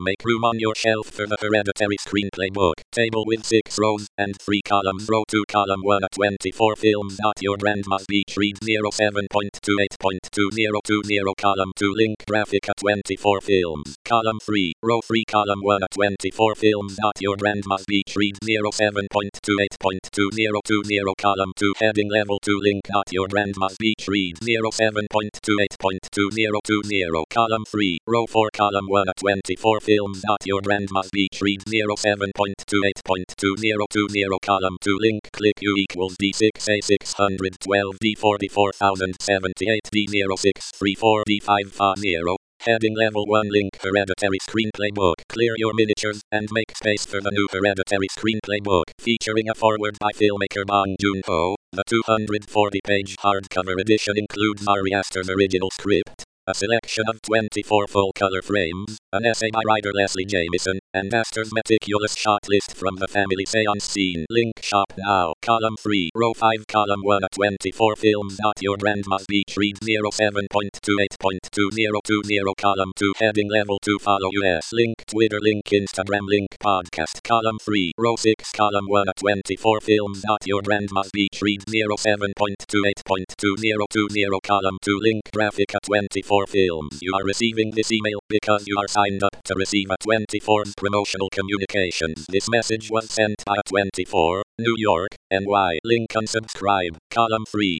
Make room on your shelf for the Hereditary screenplay book. Table with 6 rows and 3 columns. Row 2 column 1 at 24 films. Your brand must be read 07.28.2020 column 2 link graphic at 24 films. Column 3, row 3 column 1 at 24 films. Your brand must be read 07.28.2020 column 2 heading level 2 link. Your brand must be read 07.28.2020 column 3, row 4 column 1 at 24 films. Your brand must be read 07.28.2020 column 2 link click U equals D6A612 D44078 D0634 D550. Heading level 1 link Hereditary screenplay book. Clear your miniatures and make space for the new Hereditary screenplay book featuring a foreword by filmmaker Bong Joon-ho. The 240-page hardcover edition includes Ari Aster's original script, a selection of 24 full-color frames, an essay by writer Leslie Jamieson, and Aster's meticulous shot list from the family seance scene. Link shop now. Column 3, row 5 column 1 at 24 films. Your brand must be read 07.28.2020 column 2 heading level 2 follow US link Twitter link Instagram link podcast. Column 3, row 6 column 1 at 24 films. Your brand must be read 07.28.2020 column 2 link graphic at 24 films. You are receiving this email because you are signed up to receive a 24's promotional communications. This message was sent by 24, New York, NY. Link unsubscribe. Column 3,